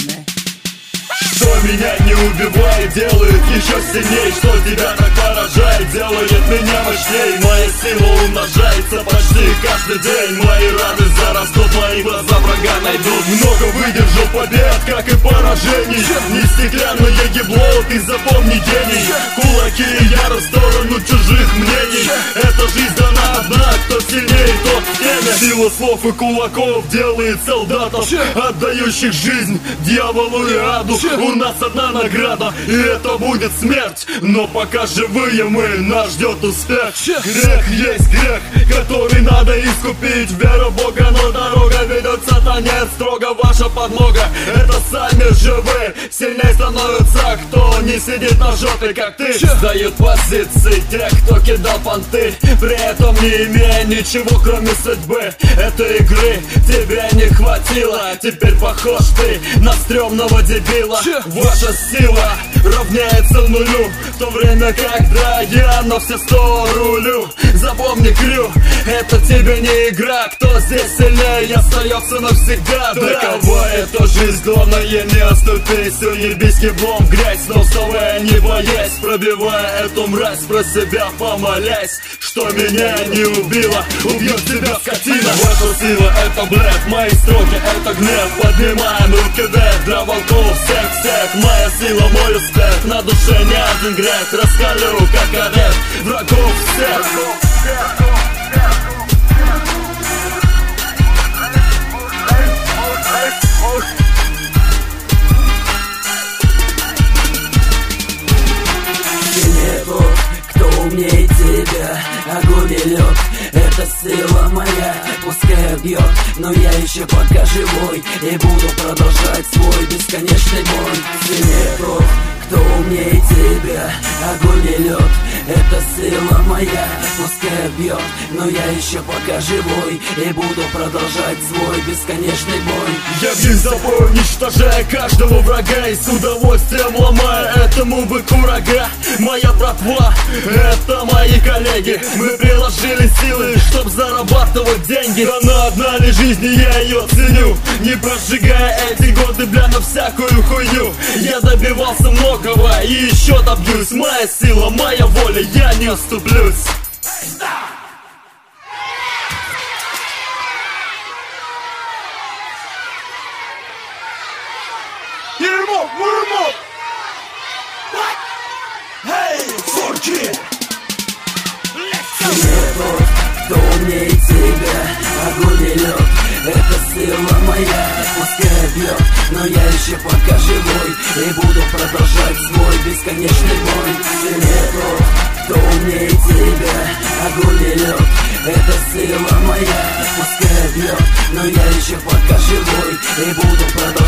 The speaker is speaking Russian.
Что меня не убивает, делает еще сильней. Что тебя так поражает, делает меня мощней. Моя сила умножается почти каждый день. Мои раны зарастут, мои глаза врага найдут. Много выдержал побед, как и поражений. Не стеклянное ебло, ты запомни гений. Кулаки и яро в сторону чужих мнений. Эта жизнь дана одна, кто сильнее, тот в теме. Сила слов и кулаков делает солдатов, отдающих жизнь дьяволу и аду. У нас одна награда, и это будет смерть. Но пока живые мы, нас ждет успех. Грех есть грех, который надо искупить. Вера в Бога, но дорога ведет к сатане. Строго ваша подмога, это сами живы. Сильнее становятся, кто не сидит на жопе, как ты. Сдают позиции тех, кто кидал понты, при этом не имея ничего, кроме судьбы. Этой игры тебе не хватило. Теперь похож ты на стрёмного дебила. Ваша сила равняется нулю, в то время, когда я на все 100 рулю. Запомни, крю, это тебе не игра. Кто здесь сильнее, остается навсегда. Такова эта жизнь, главное не оступись. Уебись еблом в грязь, но вставая не боясь. Пробивая эту мразь, про себя помолясь. Что меня не убило, убьет тебя скотина. Ваша сила это блэк, мои строки это гнев. Поднимаем руки вверх для волков всех. Моя сила, мой успех, на душе не один грех. Раскалю, как орех, врагов всех. Сильнее тот, кто умнее тебя. Огонь и лед, это сила моя. Пускай бьет, но я еще пока живой и буду продолжать свой бесконечный бой. Сильнее тот, кто умнее тебя. Огонь и лед, это сила моя. Пускай бьет, но я еще пока живой и буду продолжать свой бесконечный бой. Я бьюсь за бой, уничтожая каждого врага и с удовольствием ломая этому быку рога. Моя братва, это мои коллеги. Мы приложили силы, чтоб зарабатывать деньги. Дана одна лишь жизнь, и я ее ценю. Не прожигая эти годы, бля, на всякую хуйню. Я добивался многого и еще добьюсь. Моя сила, моя воля, я не оступлюсь. Тот, кто умнее тебя. Огонь и лед, это сила моя. Пускай бьет, но я еще пока живой и буду продолжать свой бесконечный бой. Сильнее тот, кто умнее тебя. Огонь и лед, это сила моя. Пускай бьет, но я еще пока живой и буду продолжать